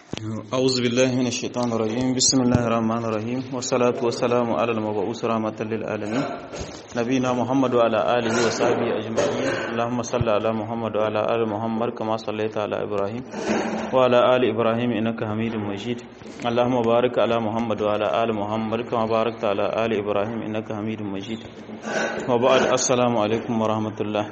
أعوذ بالله من الشيطان الرجيم بسم الله الرحمن الرحيم والصلاة والسلام على المبعوث رحمة للعالمين نبينا محمد وعلى آله وصحبه أجمعين اللهم صل على محمد وعلى آل محمد كما صليت على إبراهيم وعلى آل إبراهيم إنك حميد مجيد اللهم بارك على محمد وعلى آل محمد كما باركت على آل إبراهيم إنك حميد مجيد وبعد السلام عليكم ورحمة الله.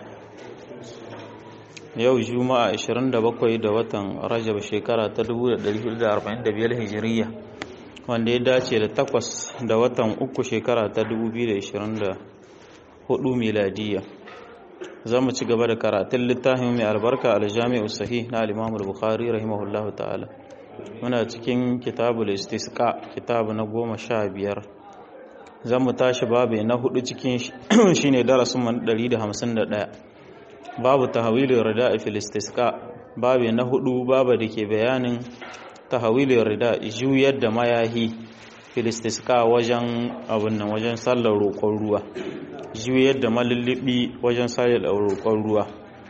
Yau Juma'a 27 da watan Rajab shekara ta 1445 Hijiriya wanda ya dace da 8 da watan 3 shekara ta 2024 miladiya. Za mu ci gaba da karatun littafin mai albarka al-Jami'u Sahih na al-Imam al-Bukhari rahimahullahu ta'ala. Muna cikin Kitabul Istisqa, kitabu na 15. Za mu tashi babu na 4 cikin shine darasin 151. Babu tahawilin rida fil istisqa, babu na 4 babu dake bayanin tahawilin rida juyar da mayahi fil istisqa wajen wajen sallar roƙon ruwa, juyar da malullubi wajen sallar roƙon ruwa.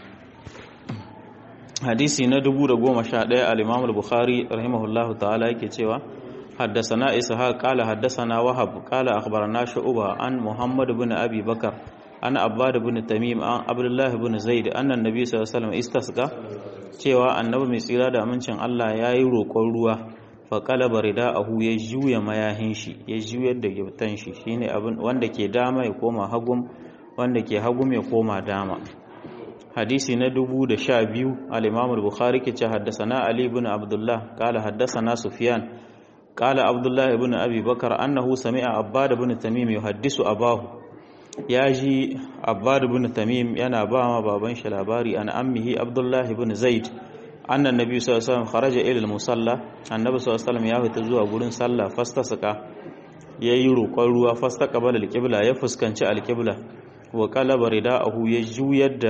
Hadisi na 1011 al-Imam al-Bukhari rahimahullahu ta'ala yake cewa حدثنا إسحاق قال حدثنا وهب قال أخبرنا شعبة عن محمد بن أبي بكر عن عباد بن تميم عن عبد الله بن زيد أن النبي صلى الله عليه وسلم استسقى cewa annabi mai tsira da amincin Allah yayi roƙon ruwa fa qalaba rida'ahu ya juya mayahin shi, ya juyar da giftan shi, shine abin wanda ke dama ya koma hagum, wanda ke hagum ya koma dama. Hadisi na 1012 al-Imam al-Bukhari ke ce haddathana Ali ibn Abdullah qala haddathana Sufyan قال عبد الله بن أبي بكر أنه سمع عباد بن تميم يحدث أباه ياجي عباد بن تميم ينا باما بابن شلاباري أن أمه عبد الله بن زيد أن النبي صلى الله عليه وسلم خرج إلى المصلى النبي صلى الله عليه وسلم ياهي تزوى قولن صلى فاستسقى ييرو قلوا فاستقبل القبلة يفسكنش القبلة وقلب رداءه يجو يد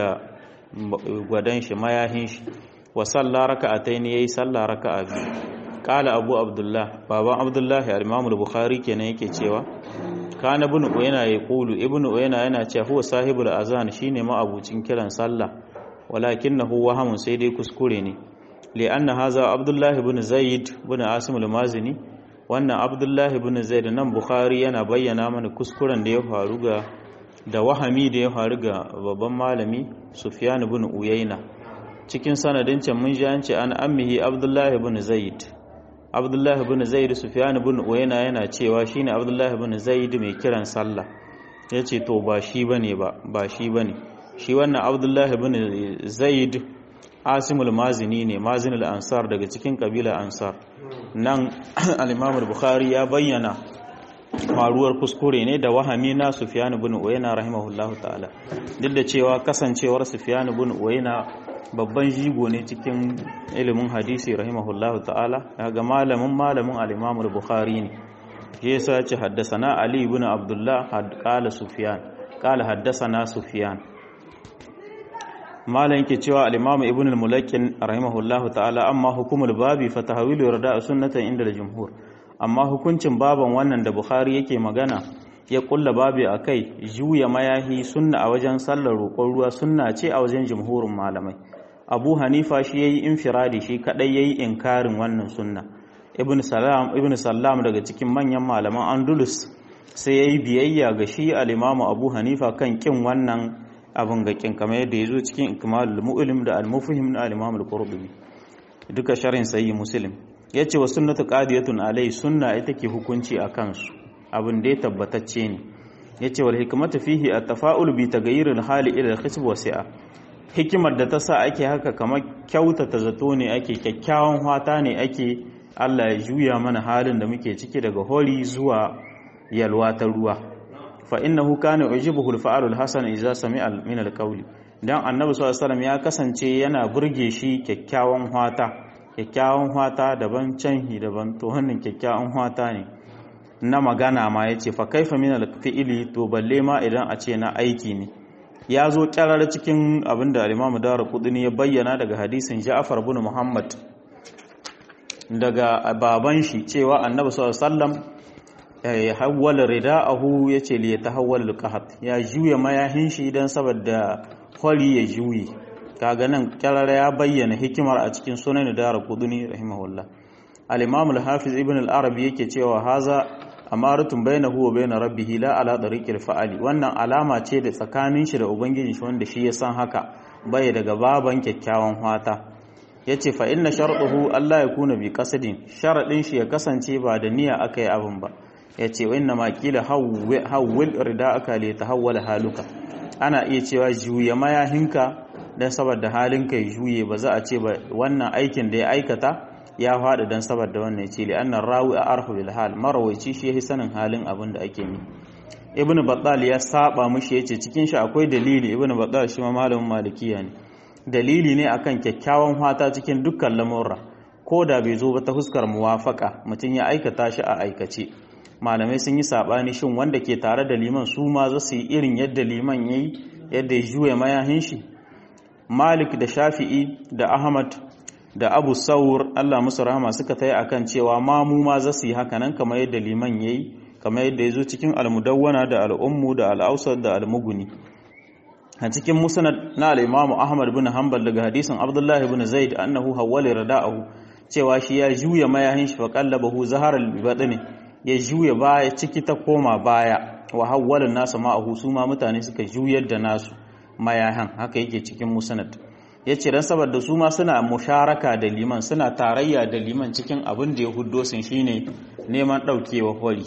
ودنش ما ياهنش وصلى ركعتين يي صلى ركعة Kala Abu Abdullah, baban Abdullah al-Imam al-Bukhari kenan yake cewa kana ibn Uyayna yaqulu ibn Uyayna yana cewa huwa sahibul azan, shine ma abucin kiran sallah walakinahu wahamun, sai dai kuskure ne li anna haza Abdullah ibn Zaid ibn Asim al-Mazini. Wannan Abdullah ibn Zaid nan Bukhari yana bayyana mana kuskuren da ya faru da wahami da ya faru ga babban malami Sufyan ibn Uyayna. Cikin sanadin can mun ji an ce an ammihi Abdullah ibn Zaid. Abdullahi ibn Zaid, Sufyan ibn Uyayna yana cewa shine Abdullahi ibn Zaid mai kiran sallah. Yace to ba shi bane ba shi bane. Shi wannan Abdullahi ibn Zaid Asimul Mazini ne, Mazinul Ansar daga cikin kabila Ansar. Nan al-Imam al-Bukhari ya bayyana faruwar kuskure ne da wahami na Sufyan ibn Uyayna rahimahullahu ta'ala. Duk da cewa kasancewar Sufyan ibn Uyayna babban jigo ne cikin ilimin hadisi rahimahullahu ta'ala, ga malamin al-Imam al-Bukhari ne. Shi yasa ya ce haddathana Ali ibn Abdullah qala Sufyan qala haddathana Sufyan. Malam yake cewa al-Imam Ibn al-Mulakkin rahimahullahu ta'ala amma hukumul babi fa tahwilu rada'a sunnatan inda al-jumhur. Amma hukuncin baban wannan da Bukhari yake magana ya kulla babi akai, juya mayahi sunna a wajen sallar roƙon ruwa sunna ce a wajen jumhurin malamai. Abu Hanifa shi yayi infiradi, shi kadai yayi inkarin wannan sunna. Ibn Sallam daga cikin manyan malaman Andalus sai yayi biyayya ga shi al-Imam Abu Hanifa kan kin wannan abin ga kin, kamar yadda yazo cikin Ikmalul Mu'lim da Al-Mufhim na al-Imam Al-Qurtubi duka sharhin Sahih Muslim. Yace wa sunnatu qadiyatun alai, sunna ita ke hukunci akan su, abin da ya tabbatacce ne. Yace wal hikmatu fihi at-tafa'ul bi taghayyuril hali ila al-khisb wa si'a. Hikimar da ta sa ake haka kamar kyautata zato ne ake, kyakkyawan fata ne ake, Allah ya juya mana halin da muke ciki daga hori zuwa yalwa ta ruwa. Fa innahu kana ujibuhu al-fa'alul hasan idza sami'a min al-qawli. Dan Annabi sallallahu alaihi wasallam ya kasance yana burge shi kyakkyawan fata daban, canhi daban, to wannan kyakkyawan fata ne na magana ma yace fa kaifa min al-fi'li, to balle ma idan a ce na aiki ne. Ya zo kyarar cikin abinda al-Imam Daraqutni ya bayyana daga hadisin Ja'far ibn Muhammad daga baban shi cewa Annabi sallallahu alaihi wasallam ya hawwala rida'ahu, yace li yatahawwal al-qahat, ya juya mayahin shi dan saboda hori ya juyi. Kaga nan kyarar ya bayyana hikimar a cikin sunan Daraqutni rahimahullah. al-imam al-hafiz ibn al-arabi yake cewa haza amaratun bainahu wa bain rabbih la ala tariqil fa'ali, wannan alama ce da tsakanin shi da ubangiji shi wanda shi ya san haka bai daga baban kyakkyawan fata. yace fa inna shartuhu Allah ya kuna bi qasadin, sharadin shi ya kasance ba da niyya aka yi abin ba. yace wa inna ma qila hawwil rida'aka li tahawwala haluka, ana iya cewa juye mayahinka dan saboda halinka ya juye, ba za a ce ba wannan aikin da ya aikata ya faɗi dan saboda wannan yace li annar rawi arfu bil hal, marawaici shi yahi sanin halin abin da ake yi. ibnu battal ya saba mushi yace cikin shi akwai dalili. ibnu battal shi ma malamin malikiya ne, dalili ne akan kyakkyawan fata cikin dukkan lamurra ko da bai zo ba ta huskar muwafaka mutum ya aikata shi a aikace. malamai sun yi sabani shin wanda ke tare da liman su ma za su yi irin yadda liman yayi, yadda ya juya mayahin shi. Malik da Shafi'i da Ahmad da Abu Sawr Allah musu rahama suka tayi akan cewa mamu ma za su yi haka nan kamar yadda liman yayi, kamar yadda ya zo cikin al-Mudawwana da al-Ummu da al-Awsat da al-Mughni. a cikin musnad na al-Imam Ahmad bin Hanbal daga hadisin Abdullah ibn Zaid annahu hawwala rada'ahu, cewa shi ya juya mayahin shi fa qallabahu zaharal batni, ya juya baya ciki ta koma baya, wa hawwala nasu ma'ahu, su ma mutane suka juyar da nasu mayahan. haka yake cikin musnad. yace dan saboda su ma suna musharaka da liman, suna tarayya da liman cikin abin da ya huddo sun shine neman daukewa hori.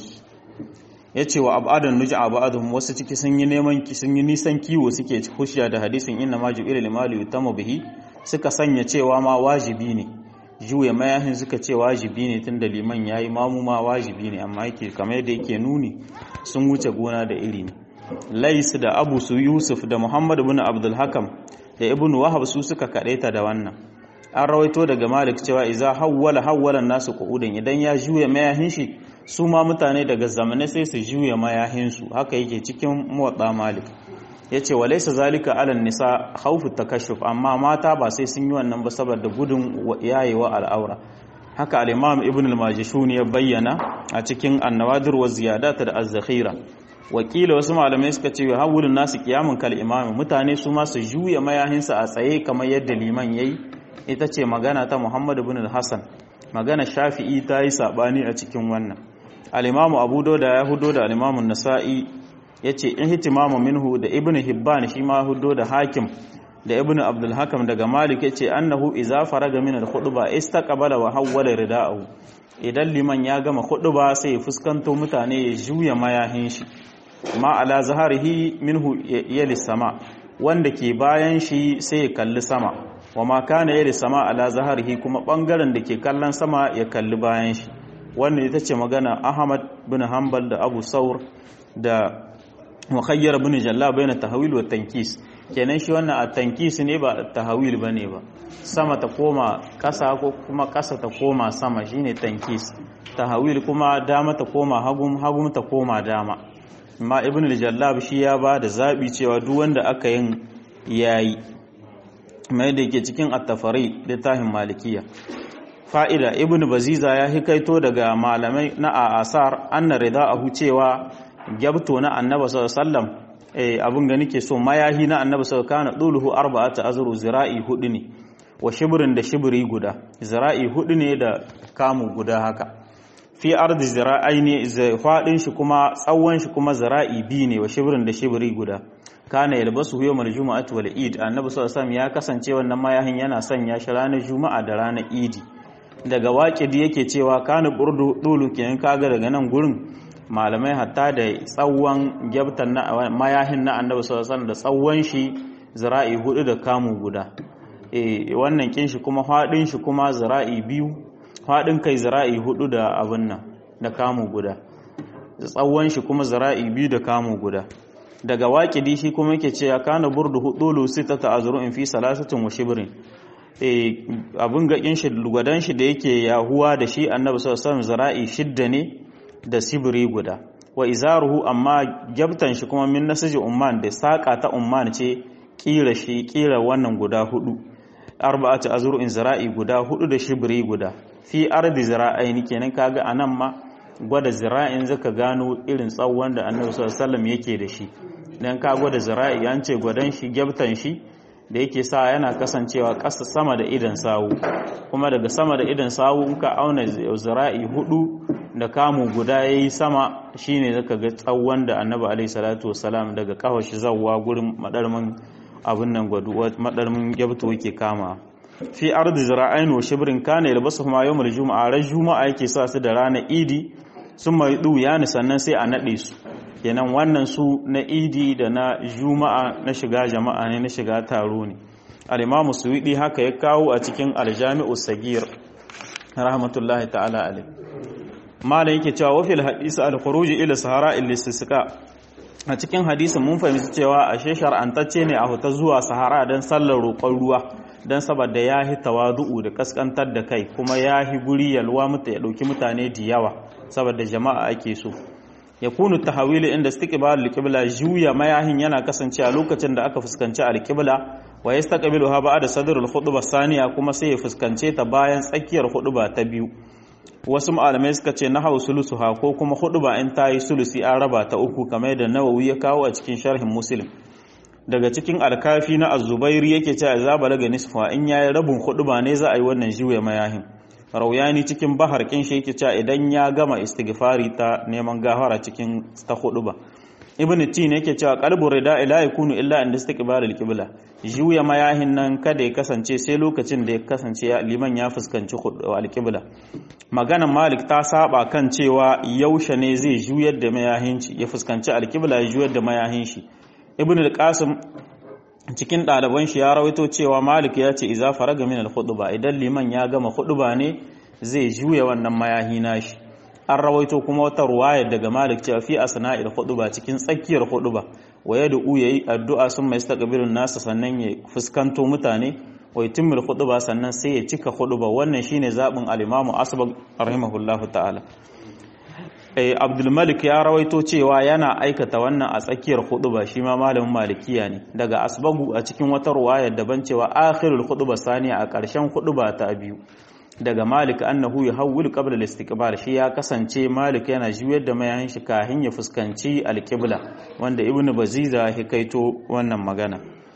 yace wa abadan nuj'a ba'dhum, wasu ciki sun yi neman sun yi nisan kiwo suke hushiya da hadisin inna ma ju'ila limalu yutamu bihi, suka sanya cewa ma wajibi ne juya mayahin, suka ce wajibi ne tunda liman yayi, mamu ma wajibi ne, amma yake kamar yadda yake nuni sun wuce gona da iri ne. Lais da Abu Su Yusuf da Muhammad ibn Abdul Hakam da Ibn Wahab su suka kadaita da wannan. An rawaito daga Malik cewa iza hawwala nasu qu'udan, idan ya juya mayahin shi su ma mutane daga zamane sai su juya mayahin su, haka yake cikin Muwatta Malik. yace walaysa zalika ala nisa khawfu takashuf, amma mata ba sai sun yi wannan ba saboda gudun yayewa al'aura. haka al-Imam Ibn al-Majishuni ya bayyana a cikin An-Nawadir wa Ziyadat da Az-Zakhira. wakila wasu malamai suka ce hawulun nasu qiyamun kal imam, mutane su ma su juya mayahinsa a tsaye kamar yadda liman yayi. ita ce magana ta Muhammad ibn al-Hasan. magana Shafi'i ta yi sabani a cikin wannan. al-Imam Abu Dawud ya hudo da al-Imam An-Nasa'i yace ihtimamu minhu da Ibn Hibban shi ma hudo da Hakim da Ibn Abdul Hakam daga Malik yace annahu idza faraga min al-khutbah istaqbala wa hawwala rida'ahu, idan liman ya gama khutba sai ya fuskanto mutane ya juya mayahin shi. ma ala zaharihi minhu yali sama, wanda ke bayan shi sai ya kalli sama, wa ma kana yali sama ala zaharihi, kuma bangaren da ke kallon sama ya kalli bayan shi. wannan ita ce magana Ahmad bin Hanbal da Abu Sawr da Mukhayyar bin Jalla bayna tahwil wa tankis. kenan shi wannan a tankis ne ba tahwil bane ba, sama ta koma kasa ko kuma kasa ta koma sama shine tankis. tahwil kuma dama ta koma hagum ta koma dama. amma Ibn al-Jallab shi ya ba da zabi cewa duk wanda aka yin yayi, mai da yake cikin at-Tafari littafin Malikiya. fa'ida Ibn Baziza ya hikaito daga malamai na asar anna rida'ahu, cewa gyabto na Annabi sallallahu alaihi wasallam abun ga nake so mayahi na Annabi sallallahu alaihi wasallam kana duluhu arba'ata azru, zira'i 4 ne, wa shibrin da shibri guda, zira'i 4 ne da kamu guda haka. fi ardi zira'aini, fadin shi kuma tsawon shi kuma zira'i 2 ne, wa shibrin da shibri guda. kana yalbasu yawmal jumu'ati wal eid, Annabi sallallahu alaihi wasallam ya kasance wannan mayahin yana sanya shi ranar juma'a da ranar idi. daga waƙidi yake cewa kana burdu dulu, kenan kaga daga nan gurin malamai hatta da tsawon gyabtan na mayahin na Annabi sallallahu alaihi wasallam da tsawon shi zira'i 4 da kamu guda. wannan kin shi kuma fadin shi kuma zira'i 2, fadin kai zira'i 4 da abin nan da kamu guda, tsawon shi kuma zira'i 2 da kamu guda. daga waƙidi shi kuma yake cewa kana burdu dulu 6 azru'in fi salasatin wa shibrin, abin gaƙin shi gwadan shi da yake yahuwa da shi Annabi sallallahu alaihi wasallam zira'i 6 ne da sibiri guda. wa izaruhu, amma gyabtan shi kuma min nasiji umman, da saƙa ta umman ce kira wannan guda 4. arba'atu azru'in zira'i guda 4 da shibiri guda. fi ardi zira'aini, kenan kaga anan ma gwada zira'in zaka gano irin tsawon da Annabi sallallahu alaihi wasallam yake da shi. dan ka gwada zira'i an ce gwadan shi gyabtan shi da yake sa yana kasancewa ƙasa sama da idan sawu, kuma daga sama da idan sawu ka auna zira'i 4 da kamu guda yayi sama shine zaka ga tsawon da Annabi alaihi salatu wassalam daga kawashi zawwa gurin madarmin abun nan gwadu madarmin yabto yake kama fi ardi zira'ain wa shibrin kana yalbasu ma yawmul juma'a ran juma'a yake sa su da ranar idi sun mai yani sannan sai a nade su kenan wannan su na idi da na juma'a na shiga jama'a ne na shiga taro ne. al-Imam Suwidi haka ya kawo a cikin al-Jami'u Sagir rahmatullahi ta'ala alayh. malam yake cewa wa fil hadith al-khuruj ila sahara al-istisqa, a cikin hadisin mun fahimci cewa ashe shar'antacce ne a huta zuwa sahara dan sallar roƙon ruwa dan saboda yahi tawadu'u da kaskantar da kai, kuma yahi guri yalwa ya dauki mutane da yawa saboda jama'a ake so. yakunu tahawili inda istiqbal al-qibla, juya mayahin yana kasancewa lokacin da aka fuskanci al-qibla, wa yastaqbiluha ba'da sadr al-khutbah saniya, kuma sai ya fuskance ta bayan tsakiyar khutba ta biyu. wasu malamai suka ce nahawu sulusuha, ko kuma khutba in ta yi sulusi an raba ta uku kamar da Nawawi ya kawo a cikin sharhin Muslim. daga cikin al-Kafi na Az-Zubairi yake cewa za balaga nisfa, in yayi rabin khutba ne za a yi wannan juya mayahin. Rauyani cikin bahar kin shi yake cewa idan ya gama istighfari ta neman gafara cikin ta khutba. Ibn Tin yake cewa qalbu rida la yakunu illa inda istiqbal al-qibla, juya mayahin nan kada ya kasance sai lokacin da ya kasance liman ya fuskanci al-qibla. Maganan Malik ta saba kan cewa yaushe ne zai juyar da mayahin shi ya fuskanci al-qibla ya juyar da mayahin shi. Ibn al-Qasim cikin ɗaliban shi ya rawaito cewa Malik ya ce iza faraga min al-khutba, idan liman ya gama khutba ne zai juya wannan mayahi nashi. An rawaito kuma wata ruwaya daga Malik cewa fi asna'il khutba, cikin tsakiyar khutba, wa yad'u yayi addu'a sun mai istaqbilun nasa, sannan ya fuskanto mutane, wa yutimul khutba, sannan sai ya cika khutba. wannan shine zabin al-Imam Asbagh rahimahullahu ta'ala. Abdul Malik ya rawaito cewa yana aikata wannan a tsakiyar khutba, shi ma malamin malikiya ne. daga Asbagu a cikin wata ruwaya daban cewa akhirul khutba saniya, a ƙarshen khutba ta biyu. daga Malik annahu yahawwil qabla al-istiqbal, shi ya kasance Malik yana juyar da mayahin shi kafin ya fuskanci al-qibla, wanda Ibn Baziza ya kaito wannan magana.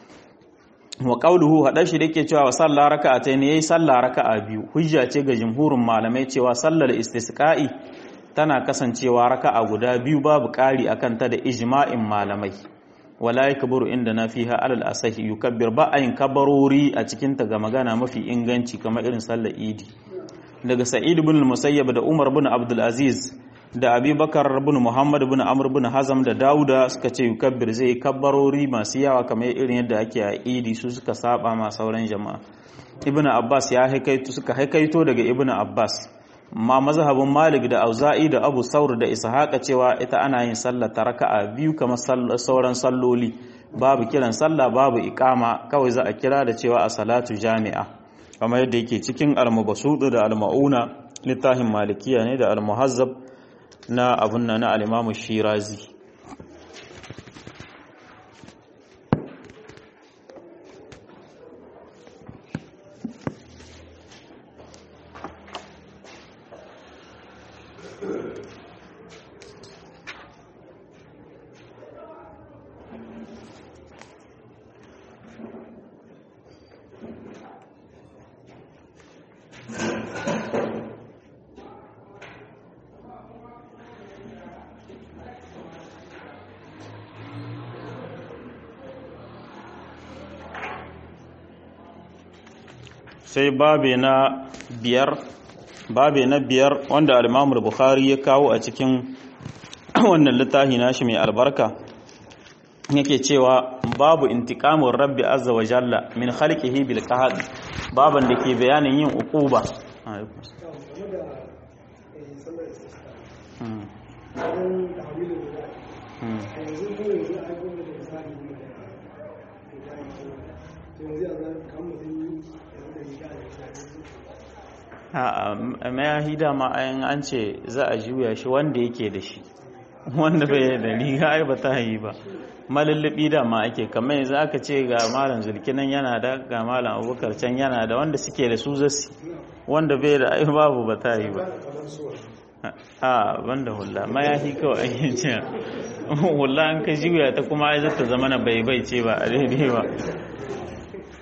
wa qawluhu hada shi dake cewa sallah raka'atayn, yayi sallah raka'a biyu. hujja ce ga jumhurin malamai cewa sallar istisqa'i tana kasancewa raka'a guda biyu babu ƙari akan ta da ijma'in malamai. wala yakburu inda na fiha alal asahi, yukabbir ba ayin kabarori a cikin ta ga magana mafi inganci kamar irin sallar idi. daga Sa'id ibn al-Musayyab da Umar ibn Abdul Aziz da Abi Bakar ibn Muhammad ibn Amr ibn Hazm da Dawuda suka ce yukabbir zai kabarori masu yawa kamar irin yadda ake a idi, su suka saba ma sauran jama'a. Ibn Abbas ya haikaito daga Ibn Abbas, ma mazhabin Malik da Auza'i da Abu Saur da Ishaqa cewa ita ana yin sallah ta raka'a biyu kamar sauran salloli, babu kiran sallah babu iqama, kawai za a kira da cewa a salatu jami'a, kamar yadda yake cikin al-Mubasut da al-Mauna, littafin Malikiya ne, da al-Muhazzab na abun nan na al-Imam Shirazi. sai babe na biyar wanda al-Imam al-Bukhari ya kawo a cikin wannan littafi nashi mai albarka, yake cewa babu intiqamur rabbi azza wa jalla min khalqihi bil qahd, baban da ke bayanin yin uquba. mayahi dama an ce za a juya shi wanda yake da shi, wanda bai da riga ai ba ta yi ba. malullubi dama ake, kamar yanzu aka ce ga malam zulkinan yana da, ga malam abubakar can yana da, wanda suke da su zasi, wanda bai da ai babu ba ta yi ba. a banda hulla mayahi kawai ake ce hulla an ka juya ta kuma ai zata zama na bai ce ba a daidai ba.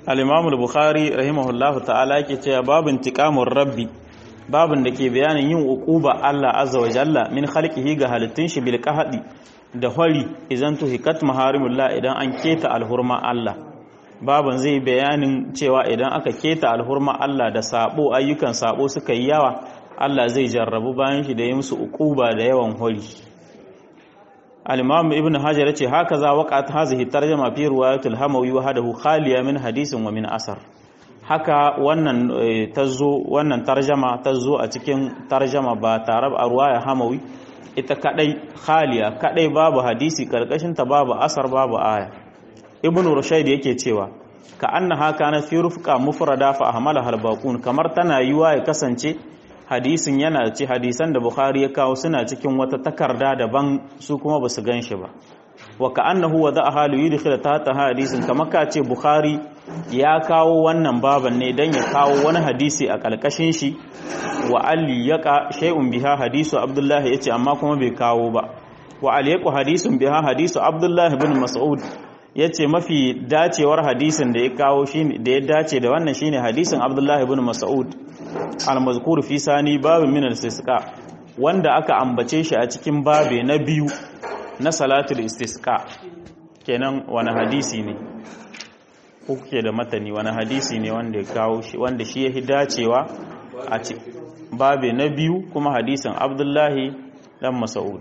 al-Imam al-Bukhari rahimahullahu ta'ala yake cewa babin tiqamur rabbi, babin da ke bayanin yin uquba Allah azza wa jalla min khalqihi ga halittun shi bil qahdi da hori idan tuhikat maharimullah idan an keta alhurma Allah. Baban zai bayanin cewa idan aka keta alhurma Allah da sabo ayyukan sabo suka yi yawa, Allah zai jarrabu bayan shi da yi musu uquba da yawan hori. Al-Imam Ibn Hajar yace haka za waqat hazihi tarjuma fi riwayatul Hamawi wa hadahu khaliya min hadisin wa min asar. Haka wannan wannan tarjama tazo a cikin tarjama ba tare a riwaya Hamawi, ita kadai khaliya kadai, babu hadisi karkashin ta, babu asar, babu aya. Ibn Rushayd yake cewa ka annaha kana fi rufqa mufrada fa ahmala halbaqun, kamar tana yiwa ya kasance hadisin yana ce hadisan da Bukhari ya kawo suna cikin wata takarda daban, su kuma basu ganshi ba. Wa ka annahu wada'aha li yudkhil tahta hadisin, kamar ka ce Bukhari ya kawo wannan baban ne dan ya kawo wani hadisi a kalkashin shi. Wa alli yaqa shay'un biha hadisu Abdullah yace amma kuma bai kawo ba. Wa alyaqu hadisun biha hadisu Abdullah ibn Mas'ud yace mafi dacewar hadisin da ya kawo shine da ya dace da wannan shine hadisin Abdullah ibn Mas'ud al-mazkur fi sani babin min al-istisqa, wanda aka ambace shi a cikin babe na biyu na salatul istisqa. Kenan wani hadisi ne ko kuke da matani, wani hadisi ne wanda ya kawo shi, wanda shi ya dacewa a babe na biyu kuma hadisin Abdullah dan Mas'ud.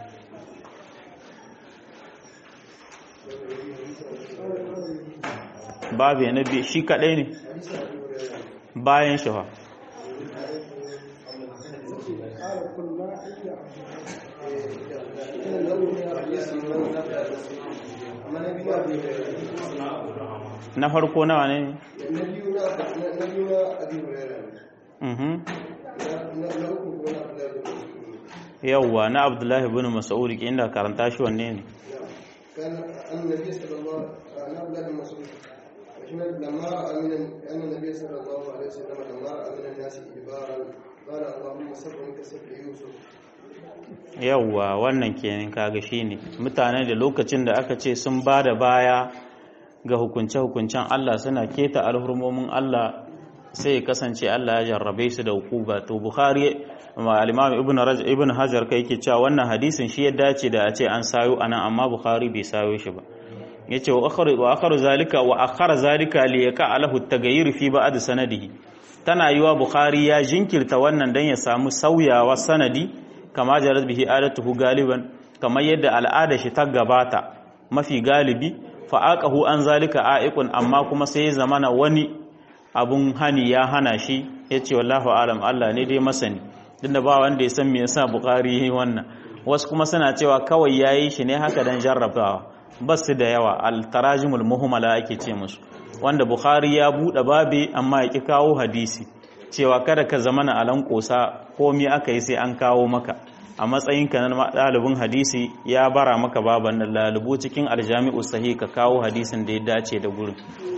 Babe na biyu shi kadai ne bayan shi fa na farko nawa ne? Yawwa na Abdullahi ibn Mas'ud ke inda karanta shi wanne ne? لما رأى أن النبي صلى الله عليه وسلم لما رأى من الناس إجبارا قال اللهم صبرك صبر يوسف. Yawwa wannan kenan kaga shine mutane da lokacin da aka ce sun bada baya ga hukunce-hukuncen Allah, suna keta alhurmomin Allah, sai ya kasance Allah ya jarrabe su da hukuba. To Bukhari al-Imam Ibn Hajar kai yake cewa wannan hadisin shi ya dace da a ce an sayo anan, amma Bukhari bai sayo shi ba. Yace wa akhara zalika li yaqa alahu at-taghayyur fi ba'd sanadihi, tana yiwa Bukhari ya jinkirta wannan dan ya samu sauyawa sanadi, kama jarat bihi adatuhu galiban, kamar yadda al'ada shi ta gabata mafi galibi. Fa aqahu an zalika a'iqun, amma kuma sai ya zamana wani abun hani ya hana shi. Yace wallahu alam, Allah ne dai masani, tunda ba wanda ya san me yasa Bukhari yayi wannan. Wasu kuma suna cewa kawai yayi shi ne haka dan jarrabawa, basu da yawa, al-tarajimul muhmala ake ce musu, wanda Bukhari ya bude babe amma ya ki kawo hadisi, cewa kada ka zamana alan kosa komai aka yi sai an kawo maka. A matsayinka na ɗalibin hadisi ya bara maka baban nan, lalubu cikin aljami'u sahih ka kawo hadisin da ya dace da gurin.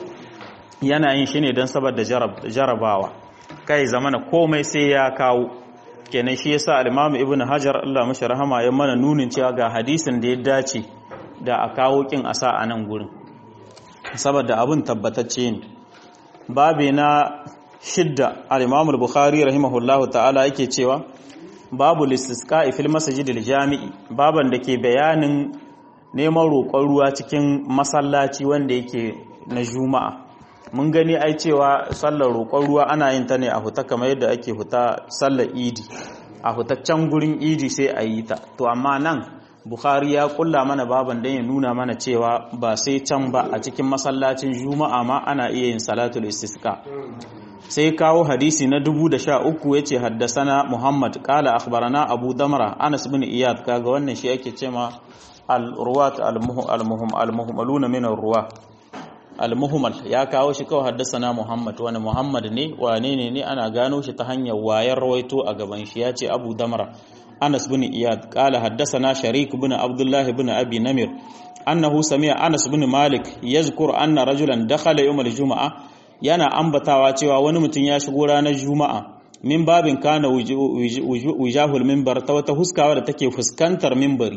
Yana yin shi ne don saboda jarabawa, kai zamana komai sai ya kawo. Kenan shi yasa al-Imam Ibn Hajar Allah mashi rahama ya mana nunin cewa ga hadisin da ya dace da a kawo kin asa a nan gurin, saboda abin tabbatacce ne. Babe na shidda al-Imam al-Bukhari rahimahullahu ta'ala yake cewa babu listisqa'i fil masjidil jami'i, baban da ke bayanin neman roƙon ruwa cikin masallaci wanda yake na Juma'a. Mun gani ai cewa sallar roƙon ruwa ana yin ta ne a huta kamar yadda ake huta sallar Idi, a hutaccen gurin Idi sai a yi ta. To amma nan Bukhari ya kulla mana baban dan ya nuna mana cewa ba sai can ba, a cikin masallacin Juma'a ma ana iya yin salatul istisqa. Sai kawo hadisi na 1013 yace haddasana Muhammad qala akhbarana Abu Damra Anas bin Iyad, kaga wannan shi yake cewa al-ruwat al-muhmaluna min ar-ruwa al-muhmal, ya kawo shi kawai haddasana Muhammad, wani Muhammad ne, wane ne ana gano shi ta hanyar wayar rawaito a gaban shi. Yace Abu Damra Anas bin Iyad qala haddasana Sharik bin Abdullah bin Abi Namir annahu sami'a Anas bin Malik yazkur anna rajulan dakhala yawm al-jum'ah, yana ambatawa cewa wani mutum ya shigo ranar Juma'a, min babin kana wujahul minbar, ta wata huskawa da take fuskantar minbari,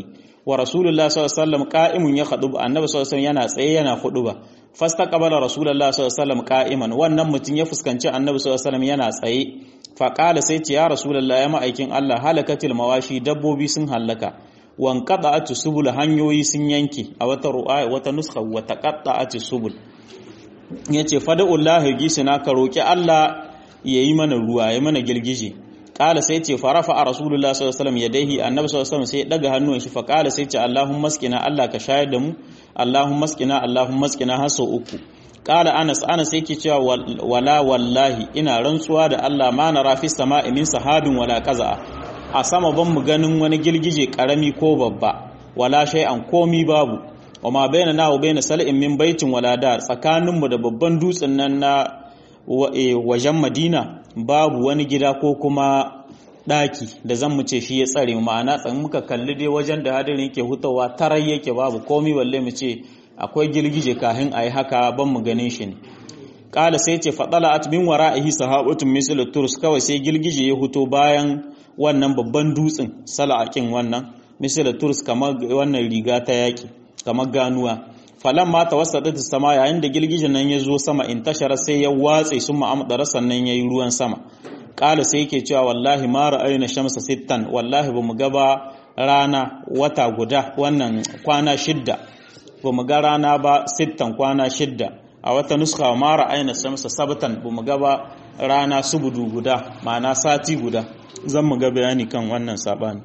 wa rasulullah sallallahu alaihi wasallam qa'imun ya khutuba annabi sallallahu alaihi wasallam yana tsaye yana khutuba fastaqbala rasulullah sallallahu alaihi wasallam qa'iman wannan mutum ya fuskanci annabi sallallahu alaihi wasallam yana tsaye fa qala sai ce ya rasulullah ya ma'aikin Allah halakatil mawashi dabbobi sun halaka wan qata'atu subul hanyoyi sun yanke a wata ru'aya wata nuskha wa taqatta'atu subul yace fada'ullahi gisina ka roki Allah yayi mana ruwa yayi mana girgije kala sai ce farafa a rasulullah sallallahu alaihi wasallam yadaihi annabi sallallahu alaihi wasallam sai daga hannun shi fa kala sai ce allahumma maskina Allah ka shayar da mu allahumma maskina haso uku kala anas yake cewa wala wallahi ina rantsuwa da Allah ma nara fi sama'i min sahabin wala qaza a sama ban mu ganin wani girgije karami ko babba wala shay'an komi babu wama bainana wa baina sal'in min baitin wala dar tsakaninmu da babban dutsen nan na wajen Madina babu wani gida ko kuma daki da zan mu ce shi ya tsare ma'ana tsan muka kalli dai wajen da hadirin yake hutawa tarai yake babu komai walle mu ce akwai girgije kahin ayi haka ban mu ganin shi ne kala sai ce fadala'at min wara'ihi sahabatun misl turs kawai sai girgije ya huto bayan wannan babban dutsen sala'akin wannan misl turs kamar wannan riga ta yaki kamar ganuwa falan ma tawassadat as-sama yayin da girgijin nan ya zo sama in tashara sai ya watse sun ma'amdara sannan yayi ruwan sama kala sai yake cewa wallahi ma ra'ayna shamsa sittan wallahi bamu ga ba rana wata guda wannan kwana shidda bamu ga rana ba sittan kwana shidda a wata nuskha ma ra'ayna shamsa sabtan bamu ga ba rana subudu guda ma'ana sati guda zan mu ga bayani kan wannan sabani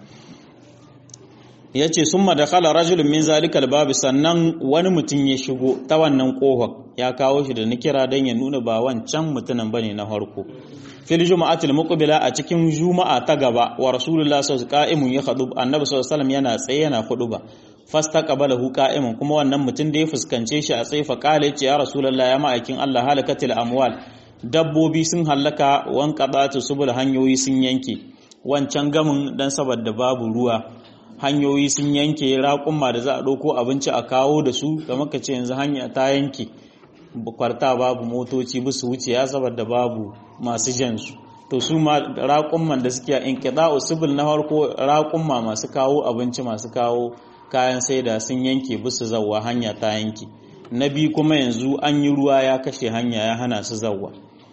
yace summa dakhala rajulun min zalikal babi sannan wani mutum ya shigo ta wannan kohar ya kawo shi da nikira dan ya nuna ba wancan mutumin bane na farko fil juma'atil muqbila a cikin juma'a ta gaba wa rasulullahi sallallahu alaihi wasallam qa'imun ya khudub annabi sallallahu alaihi wasallam yana tsaye yana khuduba fastaqbalahu qa'imun kuma wannan mutum da ya fuskance shi a tsaye fa qala yace ya rasulullahi ya ma'aikin Allah halakatil amwal dabbobi sun halaka wan qadatu subul hanyoyi sun yanke wancan gamin dan saboda babu ruwa hanyoyi sun yanke raƙumma da za a ɗauko abinci a kawo da su da maka ce yanzu hanya ta yanke kwarta babu motoci ba su wuce ya saboda babu masu jansu to su ma raƙumman da suke in kiɗa usubul na farko raƙumma masu kawo abinci masu kawo kayan saida sun yanke ba su zawwa hanya ta yanke na biyu kuma yanzu an yi ruwa ya kashe hanya ya hana su zawwa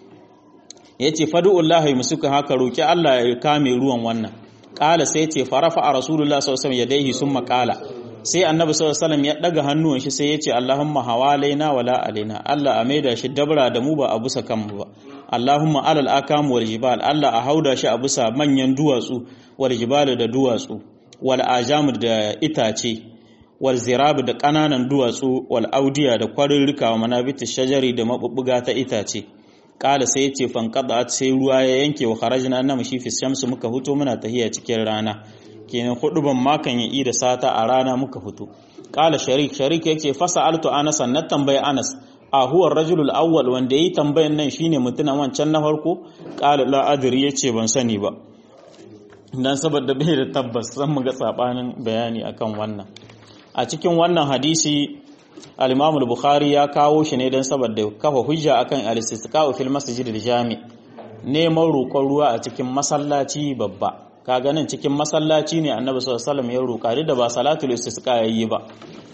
ya ce fadu'ullahi musuka haka roƙi Allah ya kame ruwan wannan ƙala sai ce farafa a rasulullah sallallahu alaihi yadaihi summa qala sai annabi sallallahu alaihi ya daga hannuwan shi sai ya ce Allahumma hawalaina wala alaina Allah a maida shi dabra da mu ba a busa kanmu ba Allahumma alal akam wal jibal Allah a hauda shi a busa manyan duwatsu wal jibal da duwatsu wal ajam da itace wal zirab da kananan duwatsu wal audiya da kwarirrika wa manabitish shajari da mabubbuga ta itace kala sai yace fanqadat sai ruwa ya yanke wa kharajna na mushi fi shamsu muka fito muna tahiya cikin rana kenan huduban makan ya da sata a rana muka fito kala sharik yace fasaltu anas na tambaye anas a huwa rajulul awwal wanda yayi tambayan nan shine mutunan wancan na farko kala la adri yace ban sani ba dan saboda bai da tabbas zan mu ga sabanin bayani akan wannan a cikin wannan hadisi al-Imam al-Bukhari ya kawo shi ne don saboda kafa hujja akan al-istisqa'u fil masjid al-jami' neman roƙon ruwa a cikin masallaci babba kaga nan cikin masallaci ne Annabi sallallahu alaihi wasallam ya roƙa da ba salatul istisqa yayi ba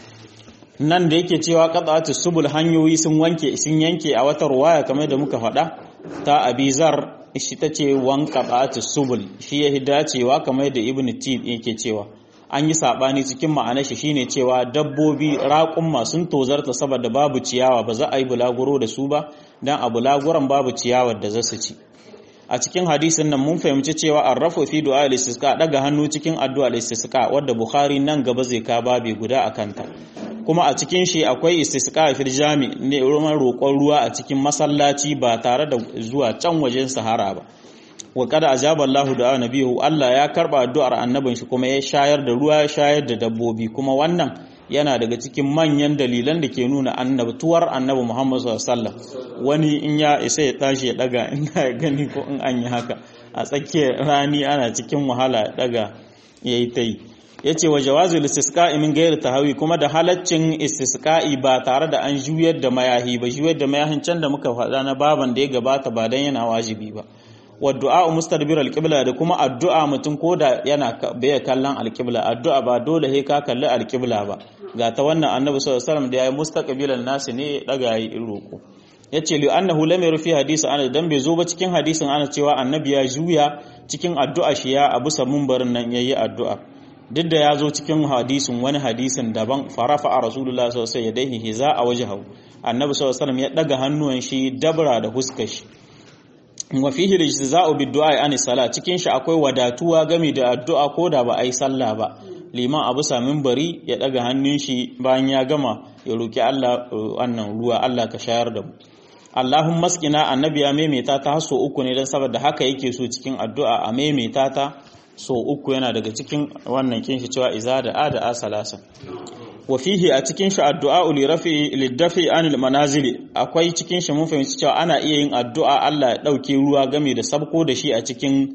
nan da yake cewa qata'atu subul hanyoyi sun yanke a wata ruwaya kamar da muka faɗa ta Abizar shi tace wan qata'atu subul shi ya dacewa kamar da Ibn Tid yake cewa an yi sabani cikin ma'anar shi shine cewa dabbobi raƙumma sun tozarta saboda babu ciyawa ba za a yi bulaguro da su ba dan a bulaguran babu ciyawar da za su ci a cikin hadisin nan mun fahimci cewa arrafu fi du'a al-istisqa daga hannu cikin addu'a al-istisqa wadda Bukhari nan gaba zai ka babe guda akan ta kuma a cikin shi akwai istisqa fil jami ne roƙon ruwa a cikin masallaci ba tare da zuwa can wajen sahara ba wa kada ajaba Allahu da nabihu Allah ya karba addu'ar annabin shi kuma ya shayar da ruwa ya shayar da dabbobi kuma wannan yana daga cikin manyan dalilan da ke nuna annabtuwar annabi Muhammad sallallahu alaihi wasallam wani in ya isa ya tashi ya daga in ya gani ko in an yi haka a tsakiyar rani ana cikin wahala ya daga yayi tai yace wa jawazul istisqa'i min ghairi tahawi kuma da halaccin istisqa'i ba tare da an juyar da mayahi ba juyar da mayahin can da muka faɗa na baban da ya gabata ba dan yana wajibi ba wa du'a mustadbir alqibla da kuma addu'a mutum koda yana bai kallon alqibla addu'a ba dole he ka kalli alqibla ba ga ta wannan annabi sallallahu alaihi wasallam da yayi mustaqbilan nasi ne daga yi roko yace li annahu lam yurfi hadisi ana dan bai zo ba cikin hadisin ana cewa annabi ya juya cikin addu'a shi ya abu samun barin nan yayi addu'a duk da ya zo cikin hadisin wani hadisin daban farafa a rasulullah sallallahu alaihi wasallam yadayhi hiza a wajhahu annabi sallallahu alaihi wasallam ya daga hannuwan shi dabra da huskar shi wa fihi rijza'u bid-du'a an salat cikin shi akwai wadatuwa game da addu'a ko da ba ai sallah ba liman abu samin bari ya daga hannun shi bayan ya gama ya roki Allah wannan ruwa Allah ka shayar da mu Allahumma askina annabi ya maimaita ta so uku ne dan saboda haka yake so cikin addu'a a maimaita ta so uku yana daga cikin wannan kin shi cewa iza da ada salasa wa fihi a cikin shi addu'a li rafi lidafi anil manazili akwai cikin shi mun fahimci cewa ana iya yin addu'a Allah ya dauke ruwa game da sabko da shi a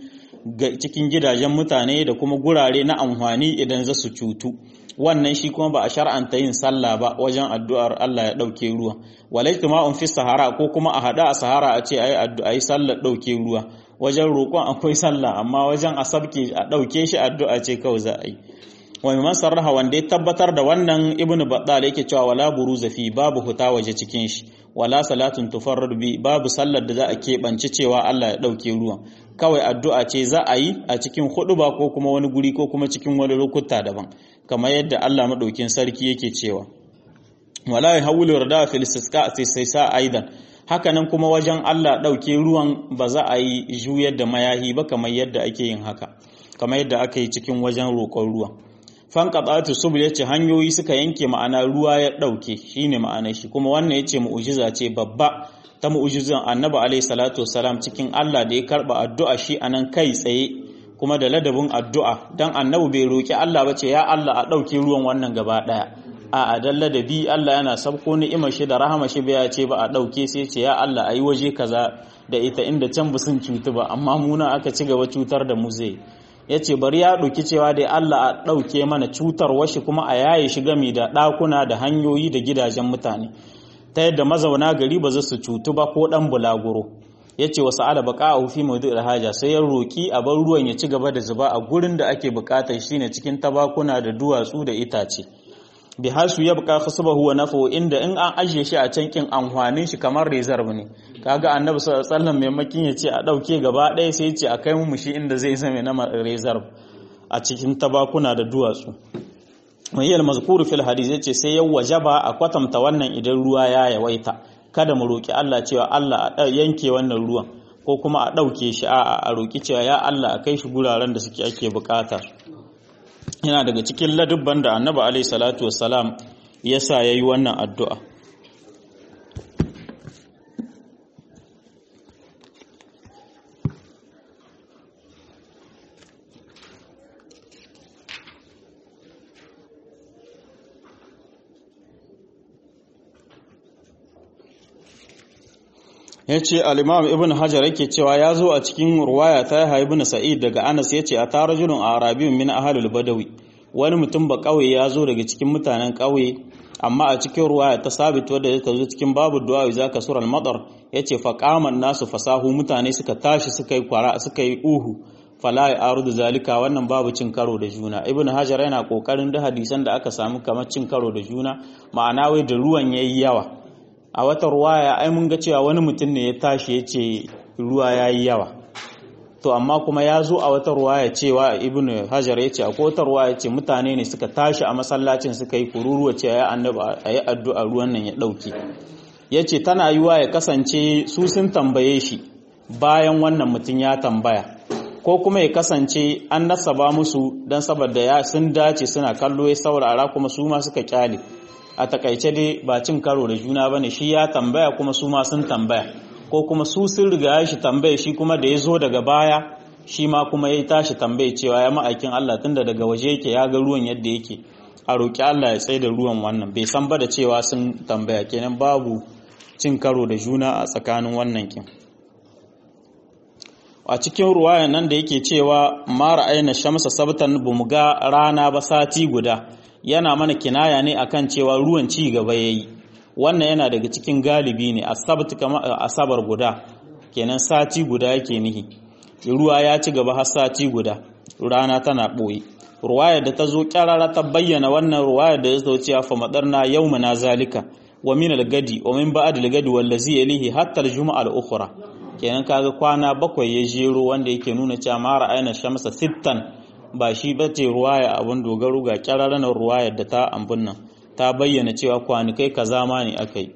cikin gidajen mutane da kuma gurare na amfani idan za su cutu wannan shi kuma ba a shar'anta yin sallah ba wajen addu'ar Allah ya dauke ruwa walaituma'un fi sahara ko kuma a hada a sahara a ce ayi sallar dauke ruwa wajen roƙon akwai sallah amma wajen a sabke a dauke shi addu'a ce kawai za a yi wa man sarraha wanda ya tabbatar da wannan ibnu battal yake cewa wala buruza fi babu huta waje cikin shi wala salatun tufarrad bi babu sallar da za a keɓance cewa Allah ya dauke ruwan kawai addu'a ce za a yi a cikin huduba ko kuma wani guri ko kuma cikin wani lokuta daban kamar yadda Allah madaukin sarki yake cewa wala yahawulu rada fil istisqa sai aidan hakanan kuma wajen Allah dauke ruwan ba za a yi juyar da mayahi ba kamar yadda ake yin haka kamar yadda aka yi cikin wajen roƙon ruwan fanqatatu subul yace hanyoyi suka yanke ma'ana ruwa ya dauke shine ma'anar shi kuma wannan yace mu'jiza ce babba ta mu'jizan annabi alayhi salatu wassalam cikin Allah da ya karba addu'a shi anan kai tsaye kuma da ladabin addu'a dan annabi bai roki Allah ba ce ya Allah a dauke ruwan wannan gaba daya a dan ladabi Allah yana sabko ni'imar shi da rahama shi bai ce ba a dauke sai ce ya Allah ayi waje kaza da ita inda can busun cutu ba amma muna aka ci gaba cutar da mu zai yace bari ya ɗauki cewa dai Allah a ɗauke mana cutar washi kuma a yaye shi gami da ɗakuna da hanyoyi da gidajen mutane ta yadda mazauna gari ba za su cutu ba ko ɗan bulaguro yace wasu ala baqa'u fi mawdu'il haja sai ya roki a bar ruwan ya ci gaba da zuba a gurin da ake bukatar shine cikin tabakuna da duwatsu da itace bi hasu yabqa khasbahu wa nafu inda in an ajiye shi a can kin amfanin shi kamar reserve ne kaga annabi sallallahu alaihi wasallam maimakin yace a dauke gaba ɗaya sai yace a kai mu shi inda zai zame na reserve a cikin tabakuna da duwatsu wayal mazkuru fil hadith yace sai ya wajaba a kwatamta wannan idan ruwa ya yawaita kada mu roki Allah cewa Allah a yanke wannan ruwan ko kuma a dauke shi a roki cewa ya Allah a kai shi guraren da suke ake bukata yana daga cikin ladubban da annabi alaihi salatu wassalam yasa yayi wannan addu'a yace al-imam ibn hajar yake cewa ya zo a cikin ruwaya ta Yahya ibn Sa'id daga Anas yace a tarajulun arabiyyun min ahlul badawi wani mutum ba kauye ya zo daga cikin mutanen kauye amma a cikin ruwaya ta sabit wadda ta zo cikin babu du'a zaka sural madar yace fa qaman nasu fasahu mutane suka tashi suka yi kwara suka yi uhu fala ya'rudu zalika wannan babu cin karo da juna ibn hajar yana kokarin da hadisan da aka samu kamar cin karo da juna ma'ana wai da ruwan yayi yawa a wata ruwaya ai mun ga cewa wani mutum ne ya tashi ya ce ruwa ya yi yawa to amma kuma ya zo a wata ruwaya cewa ibn hajar ya ce a wata ruwaya ce mutane ne suka tashi a masallacin suka yi kururuwa ce ya annabi a yi addu'a ruwan nan ya ɗauke ya ce tana yiwa ya kasance su sun tambaye shi bayan wannan mutum ya tambaya ko kuma ya kasance an nasaba musu don saboda ya sun dace suna kallo ya saurara kuma su ma suka kyale a takaice dai ba cin karo da juna bane shi ya tambaya kuma su ma sun tambaya ko kuma su sun riga shi tambaya shi kuma da ya zo daga baya shi ma kuma ya tashi tambaya cewa ya ma'aikin Allah tunda daga waje yake ya ga ruwan yadda yake a roƙi Allah ya tsaye da ruwan wannan bai san ba da cewa sun tambaya kenan babu cin karo da juna a tsakanin wannan kin a cikin ruwayan nan da yake cewa mara aina shamsa sabtan bamu ga rana ba sati guda yana mana kinaya ne akan cewa ruwan ci gaba yayi wannan yana daga cikin galibi ne asabt kamar asabar guda kenan sati guda yake nihi ruwa ya ci gaba har sati guda rana tana boye. Ruwayar da ta zo kyarara ta bayyana wannan ruwayar da ya zo cewa fa madarna yawmana zalika wa min al-gadi wa min ba'd al-gadi wallazi yalihi hatta al-jum'a al-ukhra. Kenan kaga kwana bakwai ya jero wanda yake nuna cewa ma ra'ayna shamsa sittan ba shi bace ruwaya abun dogaro ga kyarara na ruwayar da ta ambun nan ta bayyana cewa kwanikai kaza ma ne akai.